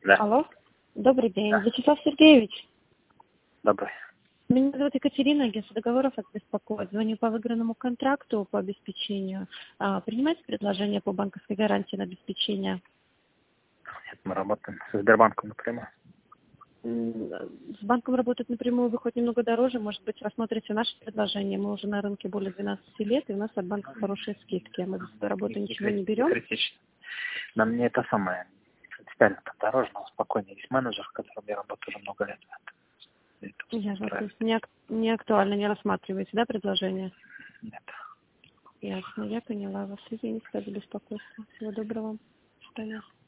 Да. Алло. Добрый день. Да. Вячеслав Сергеевич. Добрый. Меня зовут Екатерина, агентство договоров от беспокоит. Звоню по выигранному контракту по обеспечению. Принимаете предложение по банковской гарантии на обеспечение? Нет, мы работаем со Сбербанком напрямую. С банком работать напрямую выходит немного дороже. Может быть, рассмотрите наше предложение. Мы уже на рынке более 12 лет, и у нас от банка хорошие скидки. Мы за свою работу ничего не берем. Критично. Нам не это самое принципиально там дороже, но спокойнее. Есть менеджер, с которым я работаю уже много лет. Ясно. То есть не актуально, не рассматриваете, да, предложение? Нет. Ясно, я поняла вас. Извините за беспокойство. Всего доброго. До свидания.